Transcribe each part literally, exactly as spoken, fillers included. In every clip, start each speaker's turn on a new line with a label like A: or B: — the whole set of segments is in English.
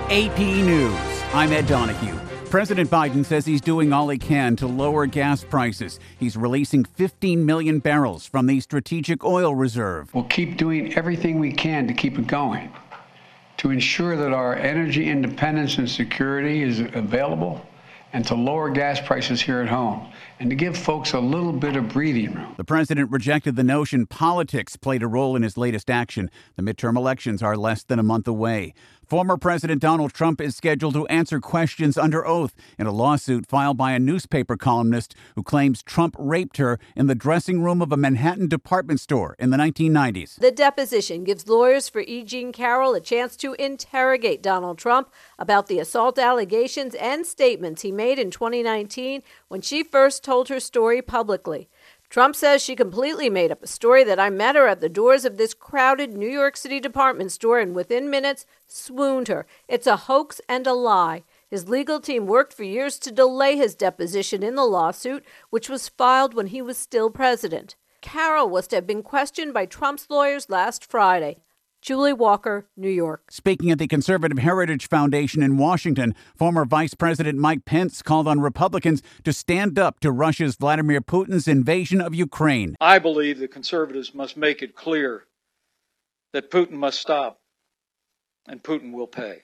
A: A P News. I'm Ed Donahue. President Biden says he's doing all he can to lower gas prices. He's releasing fifteen million barrels from the Strategic Oil Reserve.
B: We'll keep doing everything we can to keep it going, to ensure that our energy independence and security is available, and to lower gas prices here at home, and to give folks a little bit of breathing room.
A: The president rejected the notion politics played a role in his latest action. The midterm elections are less than a month away. Former President Donald Trump is scheduled to answer questions under oath in a lawsuit filed by a newspaper columnist who claims Trump raped her in the dressing room of a Manhattan department store in the nineteen nineties.
C: The deposition gives lawyers for E. Jean Carroll a chance to interrogate Donald Trump about the assault allegations and statements he made in twenty nineteen when she first told her story publicly. Trump says she completely made up a story that I met her at the doors of this crowded New York City department store and within minutes swooned her. It's a hoax and a lie. His legal team worked for years to delay his deposition in the lawsuit, which was filed when he was still president. Carroll was to have been questioned by Trump's lawyers last Friday. Julie Walker, New York.
A: Speaking at the Conservative Heritage Foundation in Washington, former Vice President Mike Pence called on Republicans to stand up to Russia's Vladimir Putin's invasion of Ukraine.
D: I believe the conservatives must make it clear that Putin must stop, and Putin will pay.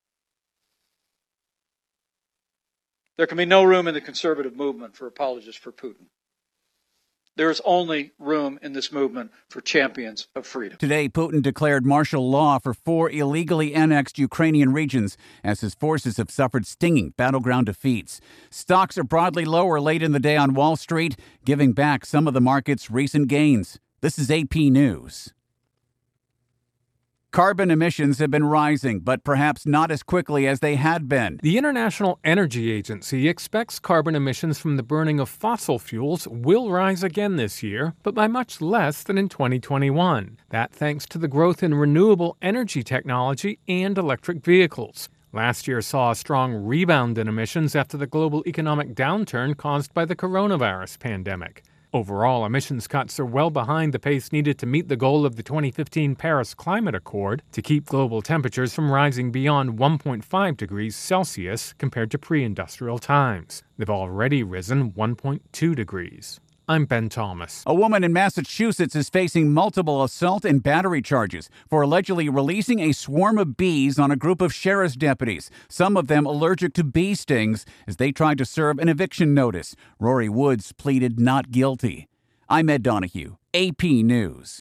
D: There can be no room in the conservative movement for apologists for Putin. There is only room in this movement for champions of freedom.
A: Today, Putin declared martial law for four illegally annexed Ukrainian regions as his forces have suffered stinging battleground defeats. Stocks are broadly lower late in the day on Wall Street, giving back some of the market's recent gains. This is A P News. Carbon emissions have been rising, but perhaps not as quickly as they had been.
E: The International Energy Agency expects carbon emissions from the burning of fossil fuels will rise again this year, but by much less than in twenty twenty-one. That thanks to the growth in renewable energy technology and electric vehicles. Last year saw a strong rebound in emissions after the global economic downturn caused by the coronavirus pandemic. Overall, emissions cuts are well behind the pace needed to meet the goal of the twenty fifteen Paris Climate Accord to keep global temperatures from rising beyond one point five degrees Celsius compared to pre-industrial times. They've already risen one point two degrees. I'm Ben Thomas.
A: A woman in Massachusetts is facing multiple assault and battery charges for allegedly releasing a swarm of bees on a group of sheriff's deputies, some of them allergic to bee stings, as they tried to serve an eviction notice. Rory Woods pleaded not guilty. I'm Ed Donahue, A P News.